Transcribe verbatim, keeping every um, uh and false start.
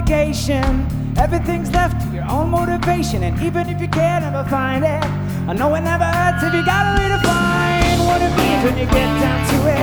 obligation. Everything's left to your own motivation, and even if you can't ever find it, I know it never hurts if you got a way to find what it means when you get down to it.